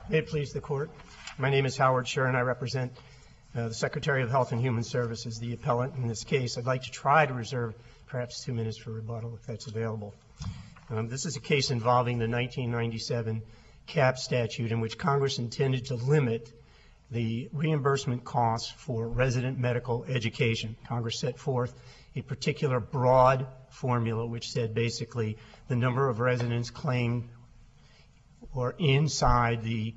May it please the Court. My name is Howard Scher, and I represent the Secretary of Health and Human Services, the appellant in this case. I'd like to try to reserve perhaps 2 minutes for rebuttal, if that's available. This is a case involving the 1997 CAP statute in which Congress intended to limit the reimbursement costs for resident medical education. Congress set forth a particular broad formula which said basically the number of residents claimed or inside the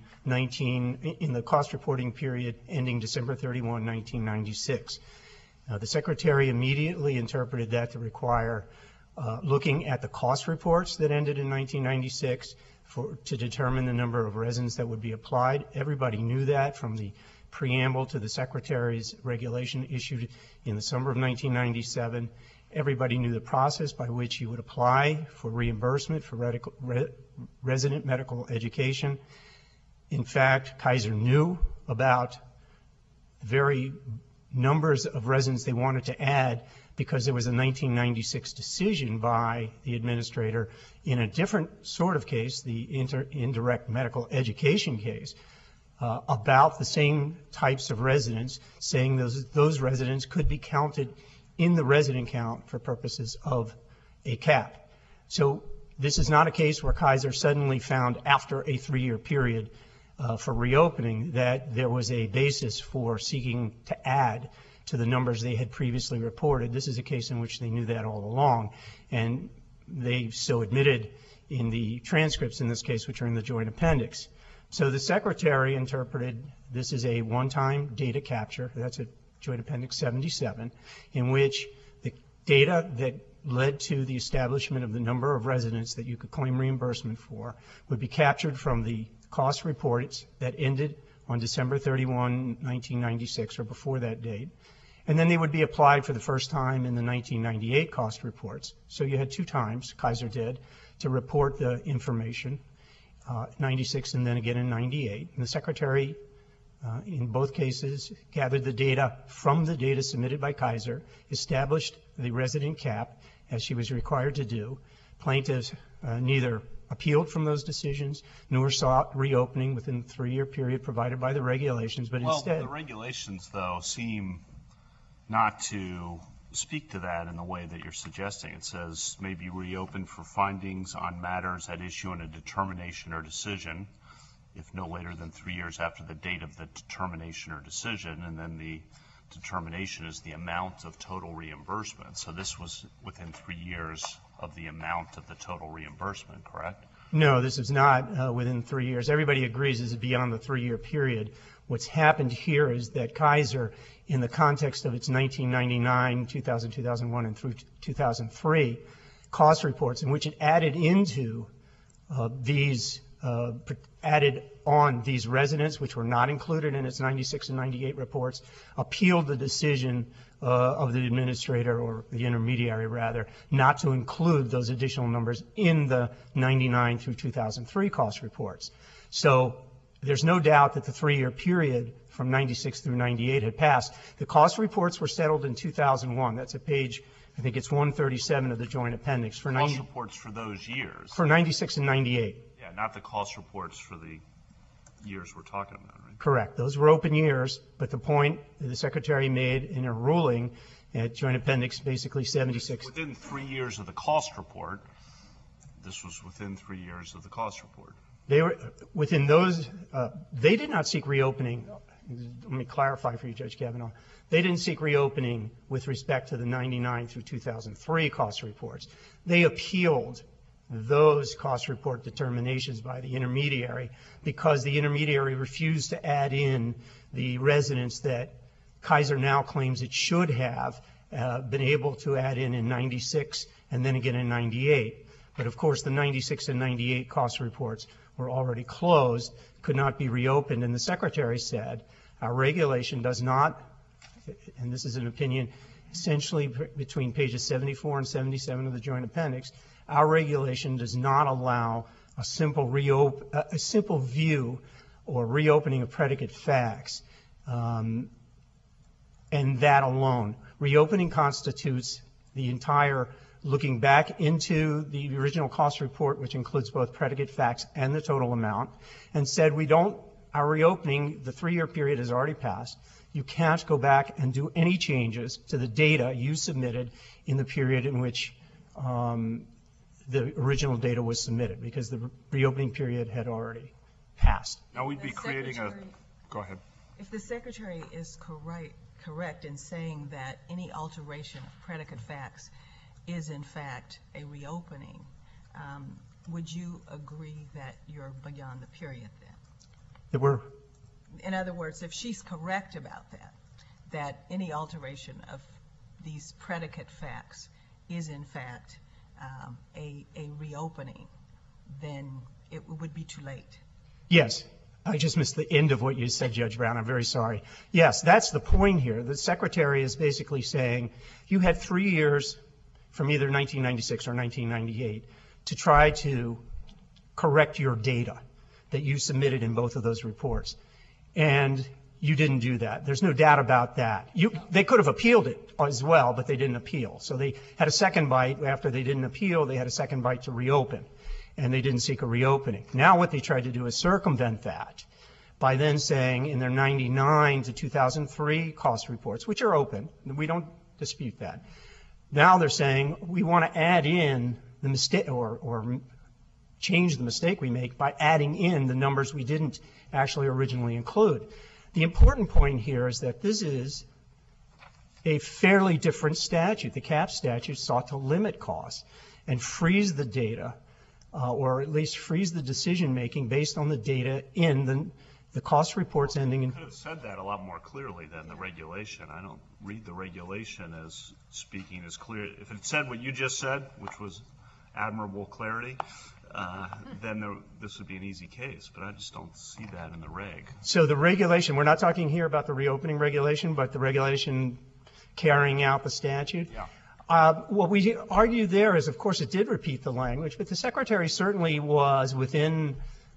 in the cost reporting period ending December 31, 1996. The Secretary immediately interpreted that to require looking at the cost reports that ended in 1996 to determine the number of residents that would be applied. Everybody knew that from the preamble to the Secretary's regulation issued in the summer of 1997. Everybody knew the process by which he would apply for reimbursement for resident medical education. In fact, Kaiser knew about the very numbers of residents they wanted to add because there was a 1996 decision by the administrator in a different sort of case, the indirect medical education case, about the same types of residents, saying those residents could be counted in the resident count for purposes of a cap. So this is not a case where Kaiser suddenly found after a 3-year period for reopening that there was a basis for seeking to add to the numbers they had previously reported. This is a case in which they knew that all along, and they so admitted in the transcripts in this case, which are in the joint appendix. So the Secretary interpreted this as a one-time data capture. That's a Joint Appendix 77, in which the data that led to the establishment of the number of residents that you could claim reimbursement for would be captured from the cost reports that ended on December 31, 1996, or before that date. And then they would be applied for the first time in the 1998 cost reports. So you had 2 times, Kaiser did, to report the information, 96 and then again in 98. And the Secretary, in both cases, gathered the data from the data submitted by Kaiser, established the resident cap, as she was required to do. Plaintiffs neither appealed from those decisions nor sought reopening within the 3-year period provided by the regulations, but instead... Well, the regulations, though, seem not to speak to that in the way that you're suggesting. It says maybe reopen for findings on matters at issue in a determination or decision, if no later than 3 years after the date of the determination or decision, and then the determination is the amount of total reimbursement. So this was within 3 years of the amount of the total reimbursement, correct? No, this is not within 3 years. Everybody agrees this is beyond the 3-year period. What's happened here is that Kaiser, in the context of its 1999, 2000, 2001, and through 2003 cost reports, in which it added into added on these residents, which were not included in its 96 and 98 reports, appealed the decision of the administrator, or the intermediary rather, not to include those additional numbers in the 99 through 2003 cost reports. So there's no doubt that the 3-year period from 96 through 98 had passed. The cost reports were settled in 2001. That's at page, I think it's 137 of the joint appendix. For cost reports for those years? For 96 and 98. Yeah, not the cost reports for the years we're talking about, right? Correct. Those were open years, but the point that the Secretary made in her ruling at Joint Appendix basically 76. Within 3 years of the cost report, this was within 3 years of the cost report. They were within those, they did not seek reopening. Let me clarify for you, Judge Kavanaugh. They didn't seek reopening with respect to the 99 through 2003 cost reports. They appealed those cost report determinations by the intermediary because the intermediary refused to add in the residents that Kaiser now claims it should have been able to add in 96 and then again in 98. But of course the 96 and 98 cost reports were already closed, could not be reopened, and the Secretary said our regulation does not, and this is an opinion essentially between pages 74 and 77 of the Joint Appendix, our regulation does not allow a simple view or reopening of predicate facts, and that alone. Reopening constitutes the entire looking back into the original cost report, which includes both predicate facts and the total amount, and said our reopening, the 3-year period has already passed. You can't go back and do any changes to the data you submitted in the period in which the original data was submitted, because the reopening period had already passed. Now we'd be creating go ahead. If the Secretary is correct in saying that any alteration of predicate facts is in fact a reopening, would you agree that you're beyond the period then? In other words, if she's correct about that any alteration of these predicate facts is in fact a reopening, then it would be too late. Yes. I just missed the end of what you said, Judge Brown. I'm very sorry. Yes, that's the point here. The Secretary is basically saying you had 3 years from either 1996 or 1998 to try to correct your data that you submitted in both of those reports. And you didn't do that. There's no doubt about that. They could have appealed it as well, but they didn't appeal. So they had a second bite. After they didn't appeal, they had a second bite to reopen, and they didn't seek a reopening. Now what they tried to do is circumvent that by then saying in their 99 to 2003 cost reports, which are open, we don't dispute that. Now they're saying we want to add in the mistake or change the mistake we make by adding in the numbers we didn't actually originally include. The important point here is that this is a fairly different statute. The CAP statute sought to limit costs and freeze the data, or at least freeze the decision-making based on the data in the cost reports ending in... You could have said that a lot more clearly than the regulation. I don't read the regulation as speaking as clear. If it said what you just said, which was admirable clarity, then this would be an easy case, but I just don't see that in the reg. So the regulation, we're not talking here about the reopening regulation, but the regulation carrying out the statute. Yeah. What we argue there is, of course, it did repeat the language, but the Secretary certainly was within,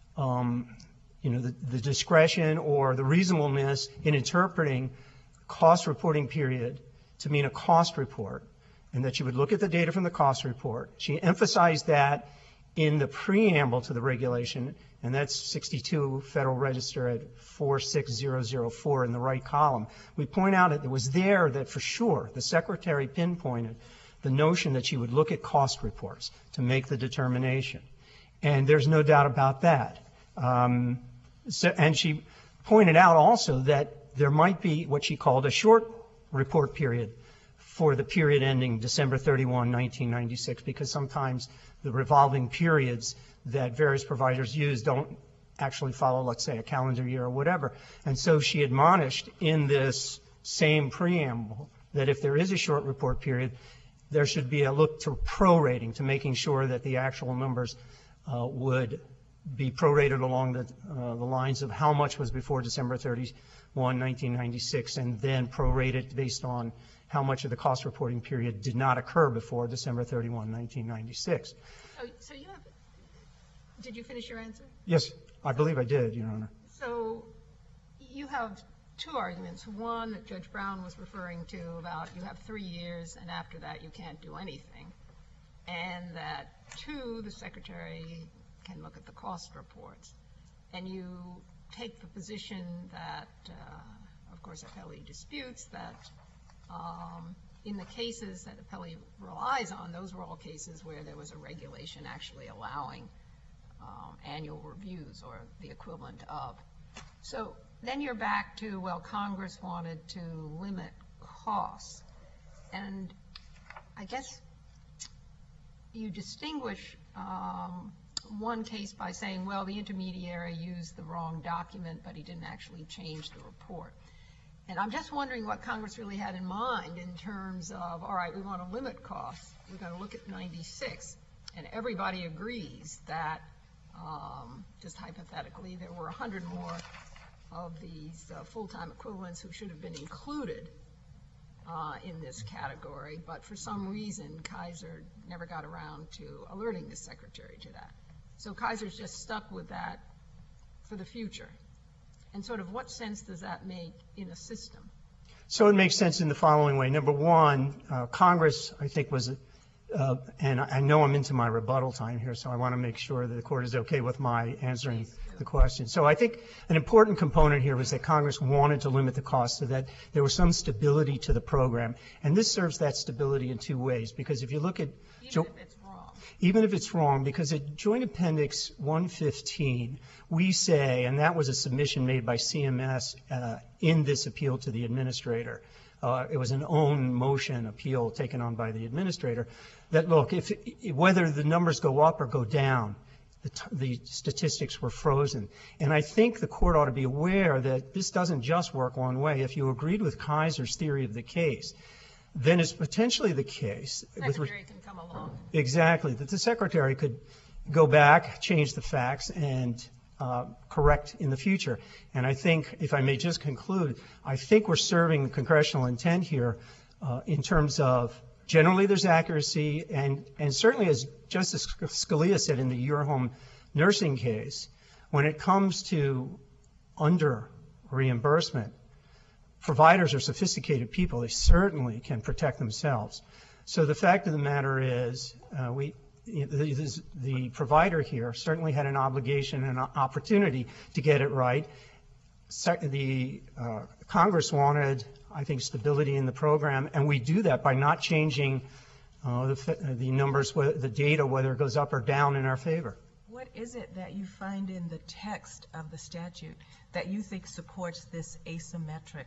the discretion or the reasonableness in interpreting cost reporting period to mean a cost report, and that she would look at the data from the cost report. She emphasized that in the preamble to the regulation, and that's 62 Federal Register at 46004 in the right column. We point out it was there that for sure the Secretary pinpointed the notion that she would look at cost reports to make the determination. And there's no doubt about that. And she pointed out also that there might be what she called a short report period for the period ending December 31, 1996, because sometimes the revolving periods that various providers use don't actually follow, let's say, a calendar year or whatever. And so she admonished in this same preamble that if there is a short report period, there should be a look to prorating, to making sure that the actual numbers would be prorated along the lines of how much was before December 31, 1996, and then prorated based on how much of the cost reporting period did not occur before December 31, 1996. So did you finish your answer? Yes, I believe I did, Your Honor. So you have two arguments. One that Judge Brown was referring to about you have 3 years and after that you can't do anything. And that two, the Secretary can look at the cost reports. And you take the position that, of course, Appellee disputes that in the cases that Appellee relies on, those were all cases where there was a regulation actually allowing annual reviews or the equivalent of. So then you're back to, well, Congress wanted to limit costs. And I guess you distinguish one case by saying, well, the intermediary used the wrong document, but he didn't actually change the report. And I'm just wondering what Congress really had in mind in terms of, all right, we want to limit costs. We're going to look at 96. And everybody agrees that, just hypothetically, there were 100 more of these full-time equivalents who should have been included in this category. But for some reason, Kaiser never got around to alerting the Secretary to that. So Kaiser's just stuck with that for the future. And sort of what sense does that make in a system? So it makes sense in the following way. Number one, Congress, I think, was and I know I'm into my rebuttal time here, so I want to make sure that the Court is okay with my answering the question. So I think an important component here was that Congress wanted to limit the cost so that there was some stability to the program. And this serves that stability in two ways, because if you look at even if it's wrong, because at Joint Appendix 115, we say, and that was a submission made by CMS in this appeal to the administrator. It was an own motion appeal taken on by the administrator, that, look, whether the numbers go up or go down, the statistics were frozen. And I think the Court ought to be aware that this doesn't just work one way. If you agreed with Kaiser's theory of the case, then it's potentially the case. Secretary can come along. Exactly, that the Secretary could go back, change the facts, and correct in the future. And I think, if I may just conclude, I think we're serving the congressional intent here in terms of generally there's accuracy, and certainly, as Justice Scalia said in the Your Home nursing case, when it comes to under reimbursement, providers are sophisticated people. They certainly can protect themselves. So the fact of the matter is the provider here certainly had an obligation and an opportunity to get it right. The Congress wanted, I think, stability in the program, and we do that by not changing the numbers, the data, whether it goes up or down in our favor. What is it that you find in the text of the statute that you think supports this asymmetric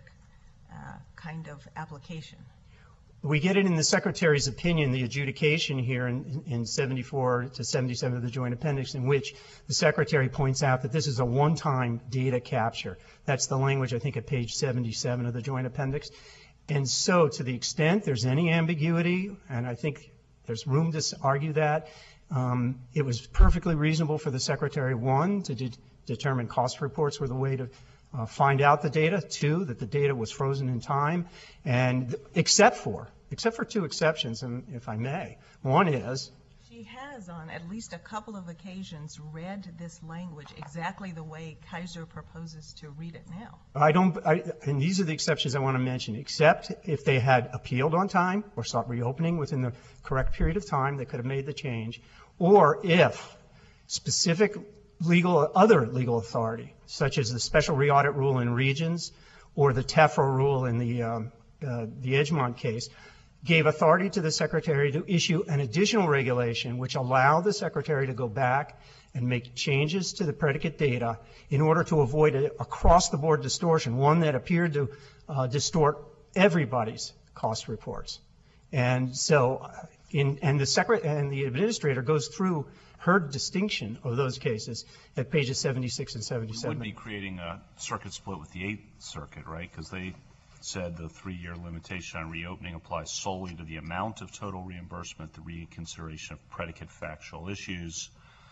kind of application? We get it in the Secretary's opinion, the adjudication here in 74 to 77 of the Joint Appendix, in which the Secretary points out that this is a one-time data capture. That's the language, I think, at page 77 of the Joint Appendix. And so to the extent there's any ambiguity, and I think there's room to argue that, it was perfectly reasonable for the Secretary, one, to determine cost reports were the way to find out the data, two, that the data was frozen in time, and except for two exceptions, and if I may. One is she has on at least a couple of occasions read this language exactly the way Kaiser proposes to read it now. And these are the exceptions I want to mention, except if they had appealed on time or sought reopening within the correct period of time, they could have made the change, or if specific other legal authority, such as the special re-audit rule in Regions or the TEFRA rule in the Edgemont case, gave authority to the Secretary to issue an additional regulation which allowed the Secretary to go back and make changes to the predicate data in order to avoid an across-the-board distortion, one that appeared to distort everybody's cost reports. And so, and the administrator goes through her distinction of those cases at pages 76 and 77. We would be creating a circuit split with the Eighth Circuit, right? Because they said the 3-year limitation on reopening applies solely to the amount of total reimbursement, the reconsideration of predicate factual issues,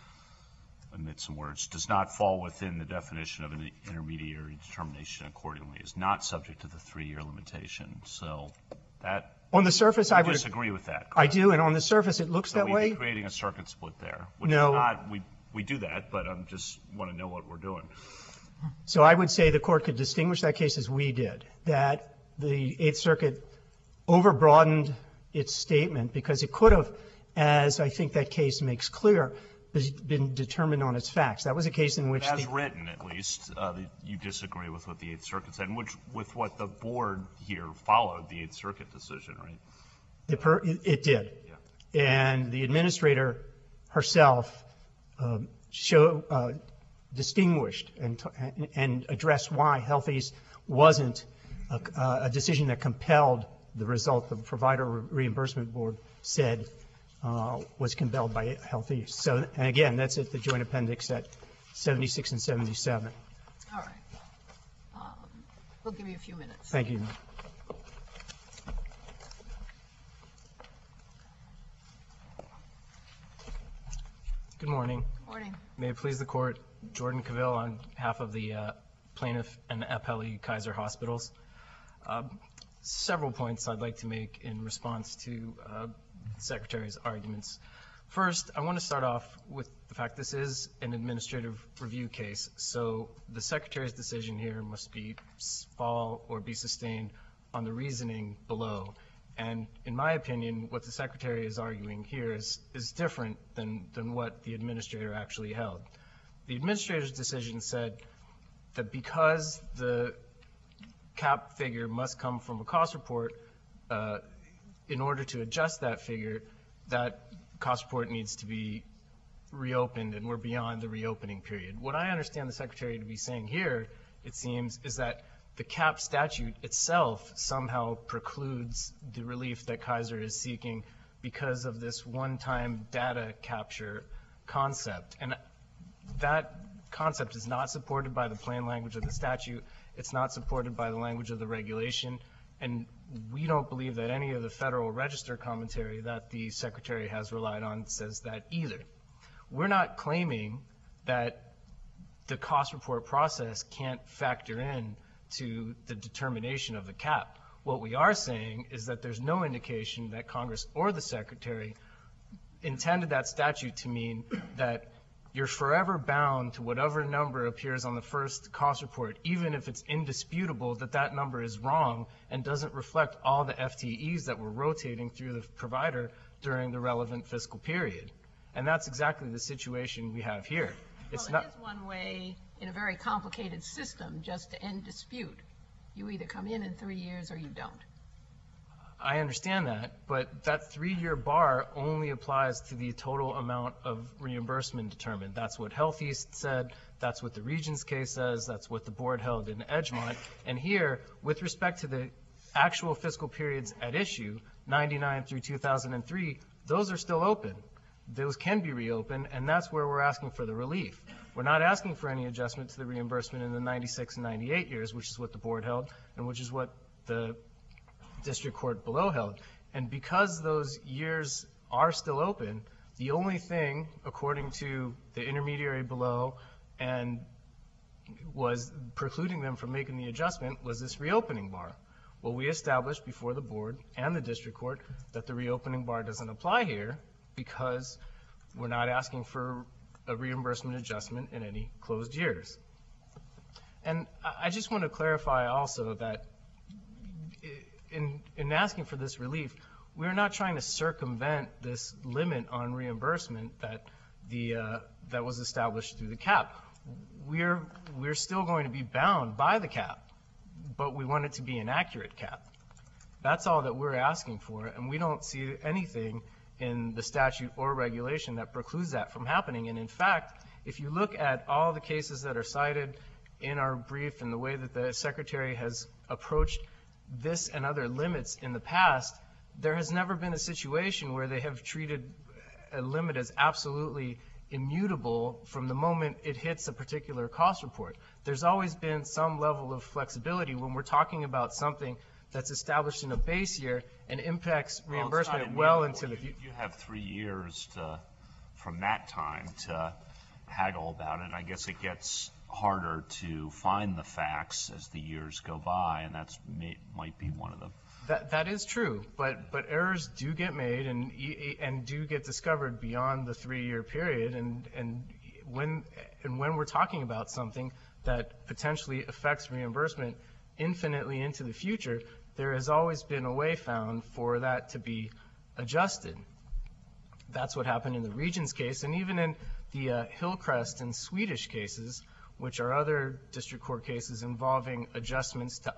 omit some words, does not fall within the definition of an intermediary determination accordingly, is not subject to the 3-year limitation. So that, on the surface, I would disagree with that. I do, and on the surface, it looks that way. We'd be creating a circuit split there. Which No. is not, we do that, but I just want to know what we're doing. So I would say the Court could distinguish that case as we did, that the Eighth Circuit overbroadened its statement because it could have, as I think that case makes clear, been determined on its facts. That was a case in which as written, at least, you disagree with what the Eighth Circuit said, and with what the Board here followed the Eighth Circuit decision, right? It did. Yeah. And the administrator herself distinguished and addressed why Health East wasn't a decision that compelled the result the Provider Reimbursement Board said was compelled by Health East. So, and again, that's at the Joint Appendix at 76 and 77. All right. We'll give you a few minutes. Thank you. Good morning. Good morning. May it please the Court, Jordan Cavill on behalf of the plaintiff and appellee Kaiser Hospitals. Several points I'd like to make in response to the Secretary's arguments. First, I want to start off with the fact this is an administrative review case, so the Secretary's decision here must fall or be sustained on the reasoning below. And in my opinion, what the Secretary is arguing here is different than what the administrator actually held. The administrator's decision said that because the cap figure must come from a cost report, in order to adjust that figure, that cost report needs to be reopened, and we're beyond the reopening period. What I understand the Secretary to be saying here, it seems, is that the cap statute itself somehow precludes the relief that Kaiser is seeking because of this one-time data capture concept. And that concept is not supported by the plain language of the statute. It's not supported by the language of the regulation. And we don't believe that any of the Federal Register commentary that the Secretary has relied on says that either. We're not claiming that the cost report process can't factor in to the determination of the cap. What we are saying is that there's no indication that Congress or the Secretary intended that statute to mean that you're forever bound to whatever number appears on the first cost report, even if it's indisputable that that number is wrong and doesn't reflect all the FTEs that were rotating through the provider during the relevant fiscal period. And that's exactly the situation we have here. It's Well, not. it is one way in a very complicated system just to end dispute. You either come in 3 years or you don't. I understand that, but that 3-year bar only applies to the total amount of reimbursement determined. That's what Health East said. That's what the Regents case says. That's what the board held in Edgemont. And here, with respect to the actual fiscal periods at issue, 99 through 2003, those are still open. Those can be reopened, and that's where we're asking for the relief. We're not asking for any adjustment to the reimbursement in the 96 and 98 years, which is what the board held, and which is what the district court below held. And because those years are still open, the only thing, according to the intermediary below, and was precluding them from making the adjustment, was this reopening bar. Well, we established before the board and the district court that the reopening bar doesn't apply here because we're not asking for a reimbursement adjustment in any closed years. And I just want to clarify also that in asking for this relief, we're not trying to circumvent this limit on reimbursement that was established through the cap. We're still going to be bound by the cap, but we want it to be an accurate cap. That's all that we're asking for, and we don't see anything in the statute or regulation that precludes that from happening. And in fact, if you look at all the cases that are cited in our brief and the way that the Secretary has approached this and other limits in the past, there has never been a situation where they have treated a limit as absolutely immutable from the moment it hits a particular cost report. There's always been some level of flexibility when we're talking about something that's established in a base year and impacts reimbursement well into the future. You have 3 years from that time to haggle about it. I guess it gets harder to find the facts as the years go by, and that's might be one of them. That is true, but errors do get made and do get discovered beyond the 3-year period, and when we're talking about something that potentially affects reimbursement infinitely into the future, there has always been a way found for that to be adjusted. That's what happened in the Regents case, and even in the Hillcrest and Swedish cases, which are other district court cases involving adjustments to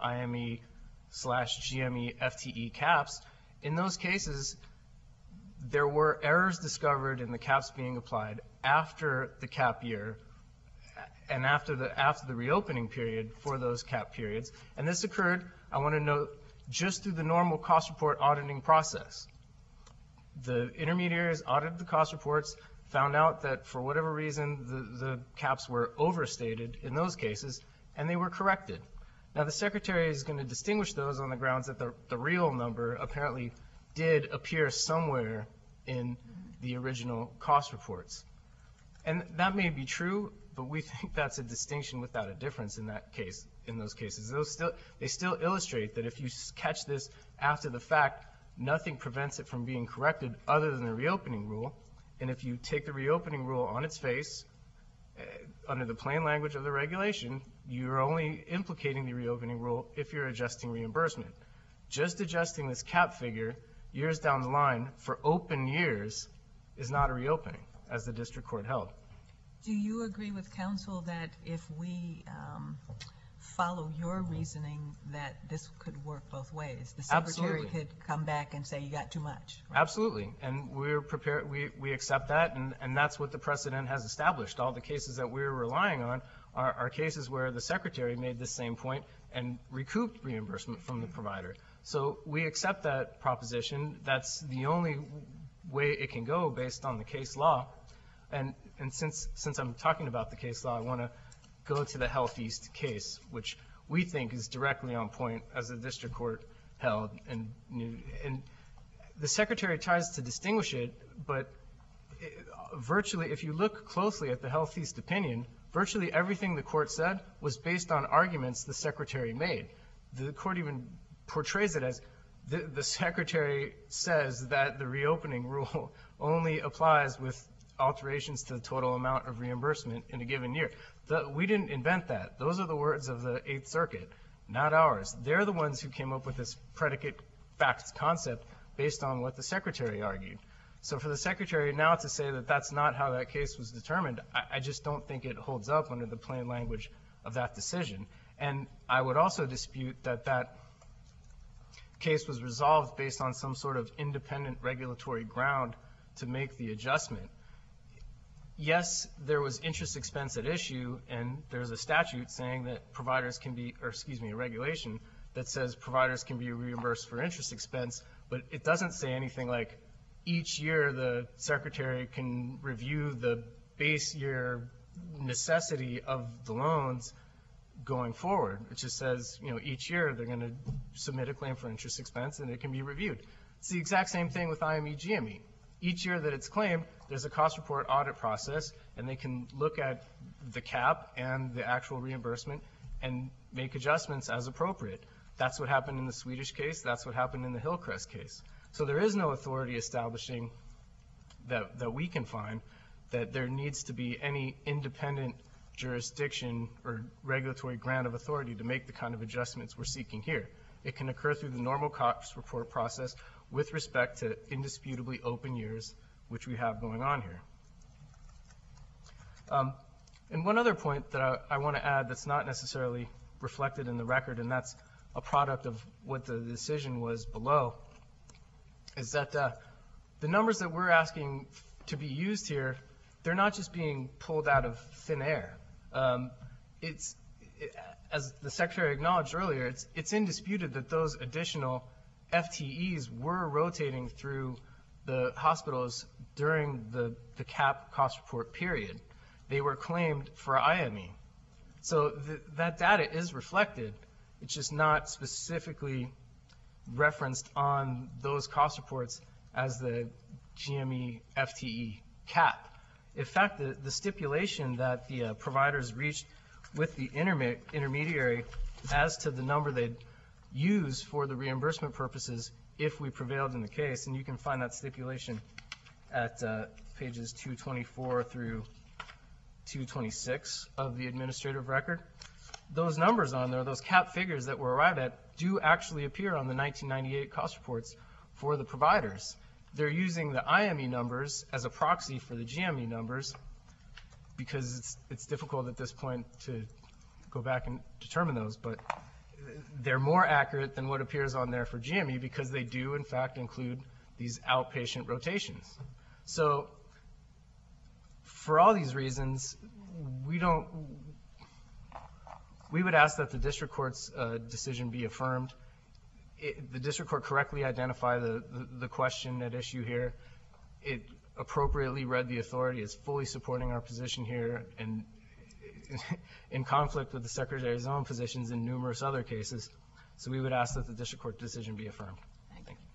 IME/GME FTE caps. In those cases, there were errors discovered in the caps being applied after the cap year and after the reopening period for those cap periods. And this occurred, I want to note, just through the normal cost report auditing process. The intermediaries audited the cost reports, found out that for whatever reason the caps were overstated in those cases, and they were corrected. Now, the Secretary is going to distinguish those on the grounds that the real number apparently did appear somewhere in the original cost reports. And that may be true, but we think that's a distinction without a difference in that case, in those cases. They still illustrate that if you catch this after the fact, nothing prevents it from being corrected other than the reopening rule. And if you take the reopening rule on its face, under the plain language of the regulation, you're only implicating the reopening rule if you're adjusting reimbursement. just adjusting this cap figure years down the line for open years is not a reopening, as the district court held. Do you agree with counsel that if we follow your reasoning that this could work both ways? The secretary Absolutely. could come back and say you got too much. Right? Absolutely, and we're prepared. We accept that, and that's what the precedent has established. All the cases that we're relying on are cases where the secretary made the same point and recouped reimbursement from the provider. So we accept that proposition. That's the only way it can go based on the case law. And since I'm talking about the case law, I want to go to the Health East case, which we think is directly on point as the district court held. And the secretary tries to distinguish it, but virtually, if you look closely at the Health East opinion, virtually everything the court said was based on arguments the secretary made. The court even portrays it as the secretary says that the reopening rule only applies with alterations to the total amount of reimbursement in a given year. We didn't invent that. Those are the words of the Eighth Circuit, not ours. They're the ones who came up with this predicate facts concept based on what the secretary argued. So for the secretary now to say that that's not how that case was determined, I just don't think it holds up under the plain language of that decision. And I would also dispute that that case was resolved based on some sort of independent regulatory ground to make the adjustment. Yes, there was interest expense at issue, and there's a statute saying that providers can be, or excuse me, a regulation that says providers can be reimbursed for interest expense, but it doesn't say anything like each year the secretary can review the base year necessity of the loans going forward. It just says, each year they're going to submit a claim for interest expense and it can be reviewed. It's the exact same thing with IME-GME. Each year that it's claimed, there's a cost report audit process, and they can look at the cap and the actual reimbursement and make adjustments as appropriate. That's what happened in the Swedish case. That's what happened in the Hillcrest case. So there is no authority establishing that we can find that there needs to be any independent jurisdiction or regulatory grant of authority to make the kind of adjustments we're seeking here. It can occur through the normal cost report process with respect to indisputably open years, which we have going on here. And one other point that I want to add that's not necessarily reflected in the record, and that's a product of what the decision was below, is that the numbers that we're asking to be used here, they're not just being pulled out of thin air. As the Secretary acknowledged earlier, it's indisputed that those additional FTEs were rotating through the hospitals during the cap cost report period. They were claimed for IME. So that data is reflected. It's just not specifically referenced on those cost reports as the GME FTE cap. In fact, the stipulation that the providers reached with the intermediary as to the number they'd use for the reimbursement purposes if we prevailed in the case, and you can find that stipulation at pages 224 through 226 of the administrative record. Those numbers on there, those cap figures that were arrived at, do actually appear on the 1998 cost reports for the providers. They're using the IME numbers as a proxy for the GME numbers because it's difficult at this point to go back and determine those, but they're more accurate than what appears on there for GME because they do, in fact, include these outpatient rotations. So for all these reasons, we would ask that the district court's decision be affirmed. The district court correctly identified the question at issue here. It appropriately read the authority as fully supporting our position here and in conflict with the Secretary's own positions in numerous other cases. So we would ask that the district court decision be affirmed. Thank you.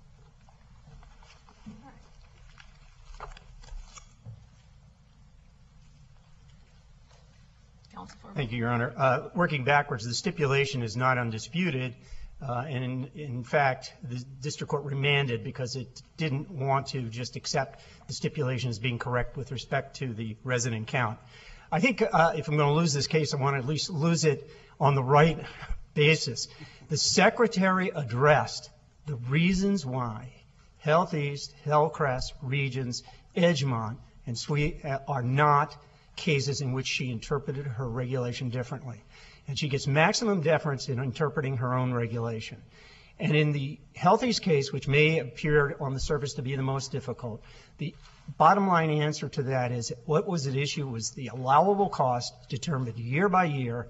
Thank you, Your Honor. Working backwards, the stipulation is not undisputed, and in fact, the district court remanded because it didn't want to just accept the stipulation as being correct with respect to the resident count. I think if I'm going to lose this case, I want to at least lose it on the right basis. The Secretary addressed the reasons why Health East, Hillcrest, Regions, Edgemont, and Sweet are not cases in which she interpreted her regulation differently. And she gets maximum deference in interpreting her own regulation. And in the Health East case, which may appear on the surface to be the most difficult, the bottom line answer to that is what was at issue was the allowable cost determined year by year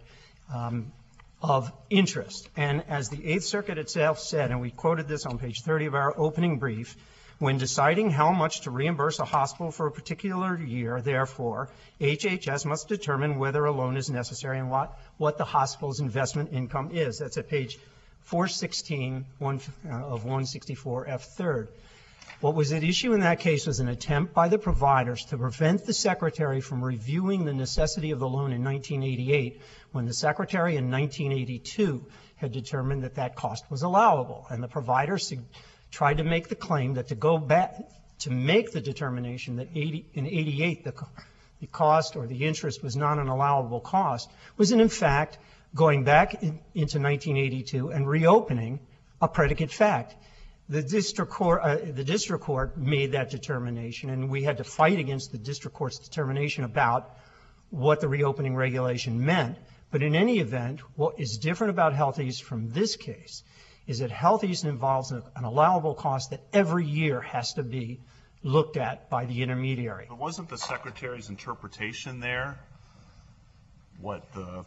of interest. And as the Eighth Circuit itself said, and we quoted this on page 30 of our opening brief, when deciding how much to reimburse a hospital for a particular year, therefore, HHS must determine whether a loan is necessary and what the hospital's investment income is. That's at page 416 of 164 F3rd. What was at issue in that case was an attempt by the providers to prevent the Secretary from reviewing the necessity of the loan in 1988, when the Secretary in 1982 had determined that that cost was allowable. And the providers tried to make the claim that to go back to make the determination that in 88 the cost or the interest was not an allowable cost was in fact going back into 1982 and reopening a predicate fact. The district court made that determination, and we had to fight against the district court's determination about what the reopening regulation meant. But in any event, what is different about Health East from this case is that Health East involves an allowable cost that every year has to be looked at by the intermediary. But wasn't the Secretary's interpretation there what the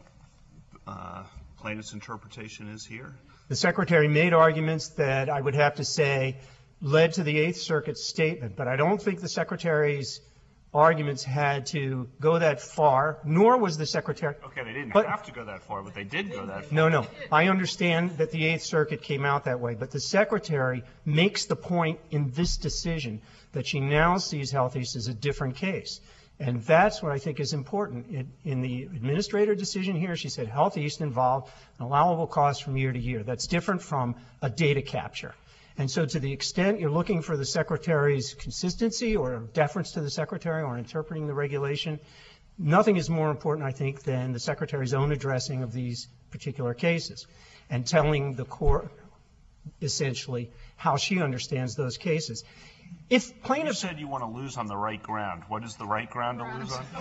plaintiff's interpretation is here? The Secretary made arguments that I would have to say led to the Eighth Circuit's statement, but I don't think the Secretary's arguments had to go that far, nor was the Secretary. Okay, they didn't have to go that far, but they did go that far. No. I understand that the Eighth Circuit came out that way, but the Secretary makes the point in this decision that she now sees Health East as a different case. And that's what I think is important. In the administrator decision here, she said Health East involved an allowable cost from year to year. That's different from a data capture. And so to the extent you're looking for the Secretary's consistency or deference to the Secretary or interpreting the regulation, nothing is more important, I think, than the Secretary's own addressing of these particular cases and telling the court essentially how she understands those cases. If plaintiffs... You said you want to lose on the right ground. What is the right ground to lose on?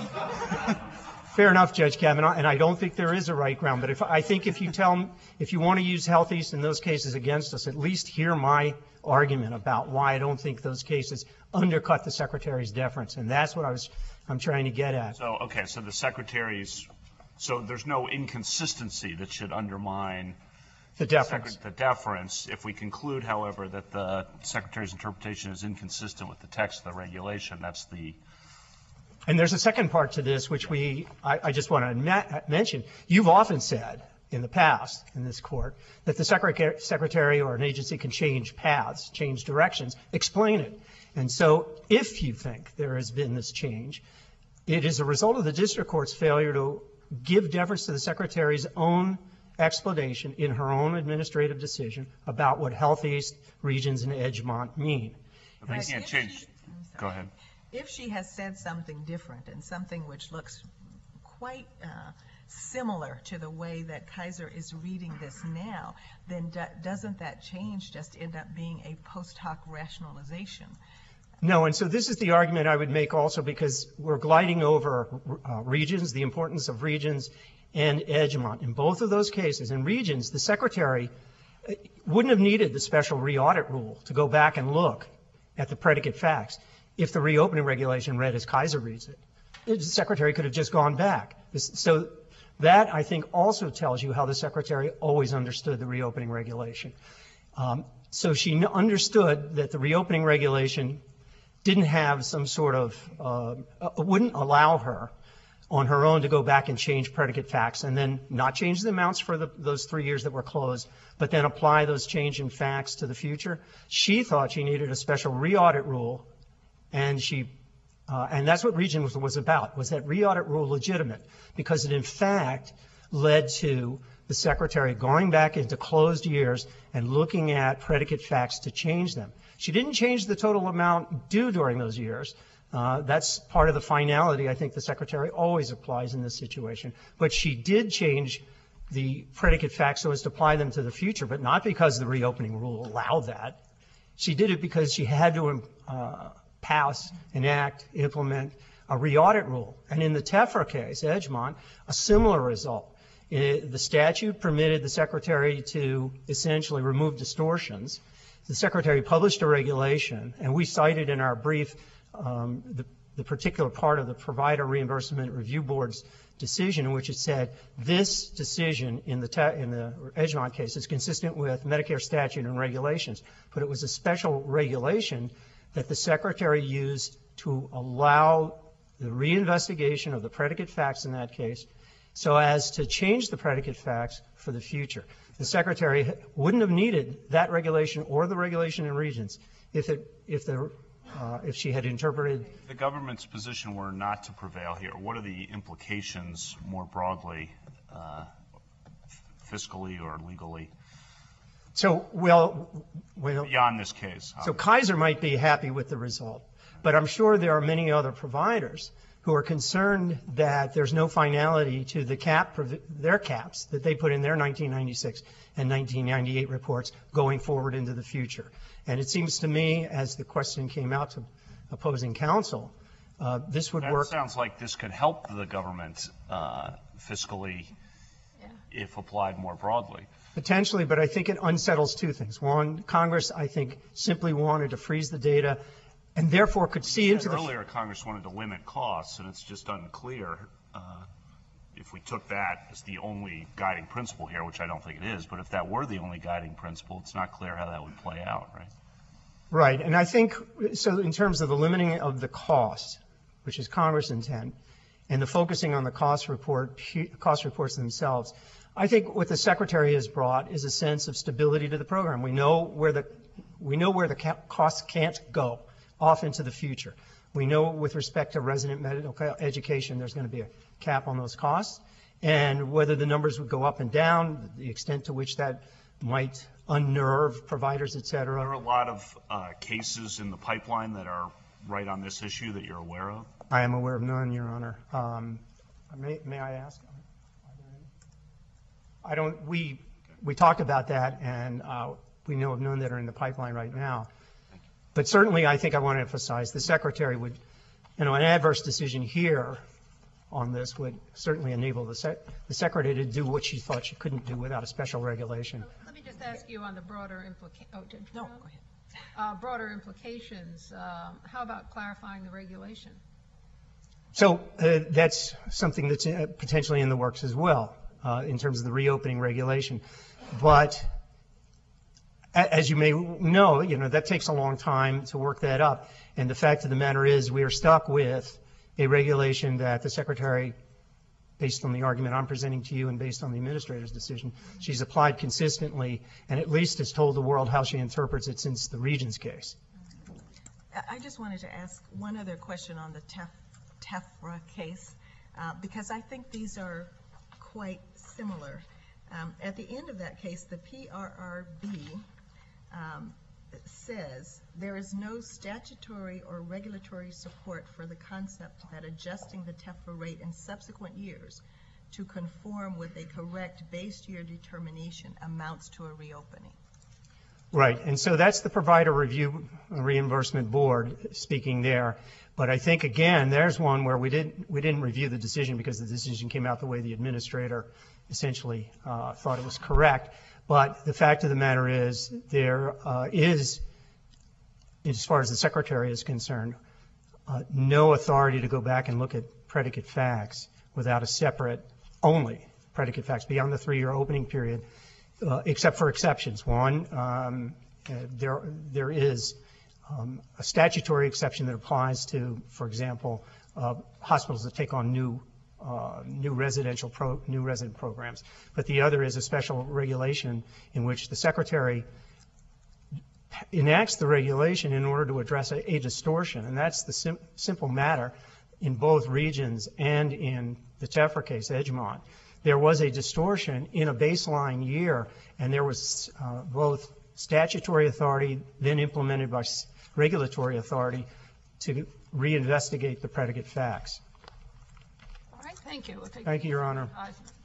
Fair enough, Judge Kavanaugh, and I don't think there is a right ground. But I think if you want to use Health East in those cases against us, at least hear my argument about why I don't think those cases undercut the Secretary's deference. And that's what I'm trying to get at. So, okay, so the Secretary's... So there's no inconsistency that should undermine... The deference. The deference. If we conclude, however, that the Secretary's interpretation is inconsistent with the text of the regulation, that's the... And there's a second part to this, which I just want to mention. You've often said in the past in this court that the Secretary or an agency can change paths, change directions, explain it. And so if you think there has been this change, it is a result of the district court's failure to give deference to the Secretary's own explanation in her own administrative decision about what Health East, Regions, and Edgemont mean. They can't change. Go ahead. If she has said something different and something which looks quite similar to the way that Kaiser is reading this now, then doesn't that change just end up being a post hoc rationalization? No, and so this is the argument I would make also because we're gliding over Regions, the importance of Regions, and Edgemont. In both of those cases, in Regions, the Secretary wouldn't have needed the special re-audit rule to go back and look at the predicate facts if the reopening regulation read as Kaiser reads it. The Secretary could have just gone back. So that, I think, also tells you how the Secretary always understood the reopening regulation. So she understood that the reopening regulation didn't have some sort of, wouldn't allow her on her own to go back and change predicate facts and then not change the amounts for those 3 years that were closed, but then apply those change in facts to the future. She thought she needed a special re-audit rule, and that's what Regions was about. Was that re-audit rule legitimate? Because it, in fact, led to the Secretary going back into closed years and looking at predicate facts to change them. She didn't change the total amount due during those years. That's part of the finality I think the Secretary always applies in this situation. But she did change the predicate facts so as to apply them to the future, but not because the reopening rule allowed that. She did it because she had to pass, enact, implement a re-audit rule. And in the Tefra case, Edgemont, a similar result. The statute permitted the Secretary to essentially remove distortions. The Secretary published a regulation, and we cited in our brief the particular part of the Provider Reimbursement Review Board's decision in which it said this decision in the Edgemont case is consistent with Medicare statute and regulations, but it was a special regulation that the Secretary used to allow the reinvestigation of the predicate facts in that case so as to change the predicate facts for the future. The Secretary wouldn't have needed that regulation or the regulation in Regents if she had interpreted. The government's position were not to prevail here. What are the implications more broadly, fiscally or legally? So, beyond this case. So Kaiser might be happy with the result, but I'm sure there are many other providers who are concerned that there's no finality to their caps that they put in their 1996 and 1998 reports going forward into the future. And it seems to me, as the question came out to opposing counsel, this would work. That sounds like this could help the government fiscally if applied more broadly. Potentially, but I think it unsettles two things. One, Congress, I think, simply wanted to freeze the data and therefore could see into the future. Earlier, Congress wanted to limit costs, and it's just unclear if we took that as the only guiding principle here, which I don't think it is, but if that were the only guiding principle, it's not clear how that would play out, right? Right, and I think, so in terms of the limiting of the cost, which is Congress' intent, and the focusing on the cost reports themselves, I think what the Secretary has brought is a sense of stability to the program. We know where the costs can't go off into the future. We know with respect to resident medical education, there's going to be a cap on those costs, and whether the numbers would go up and down, the extent to which that might unnerve providers, et cetera. Are there a lot of cases in the pipeline that are right on this issue that you're aware of? I am aware of none, Your Honor. May I ask? We talked about that, and we know of none that are in the pipeline right now. But certainly, I think I want to emphasize the Secretary would, an adverse decision here on this would certainly enable the Secretary to do what she thought she couldn't do without a special regulation. Let me just ask you on the broader implications. No, go ahead. Broader implications. How about clarifying the regulation? So that's something that's potentially in the works as well in terms of the reopening regulation. But as you may know, that takes a long time to work that up. And the fact of the matter is we are stuck with a regulation that the Secretary, based on the argument I'm presenting to you and based on the Administrator's decision, she's applied consistently and at least has told the world how she interprets it since the Regents case. I just wanted to ask one other question on the Tefra case, because I think these are quite similar. At the end of that case, the PRRB says there is no statutory or regulatory support for the concept that adjusting the Tefra rate in subsequent years to conform with a correct base year determination amounts to a reopening. Right, and so that's the Provider Review Reimbursement Board speaking there. But I think, again, there's one where we didn't review the decision because the decision came out the way the Administrator essentially thought it was correct. But the fact of the matter is there is, as far as the Secretary is concerned, no authority to go back and look at predicate facts without a separate only predicate facts beyond the 3-year opening period, except for exceptions. One, there is a statutory exception that applies to, for example, hospitals that take on new resident programs. But the other is a special regulation in which the Secretary enacts the regulation in order to address a distortion. And that's the simple matter in both Regents and in the Tefra case, Edgemont. There was a distortion in a baseline year, and there was both statutory authority then implemented by regulatory authority to reinvestigate the predicate facts. All right, thank you. Thank you, Your Honor.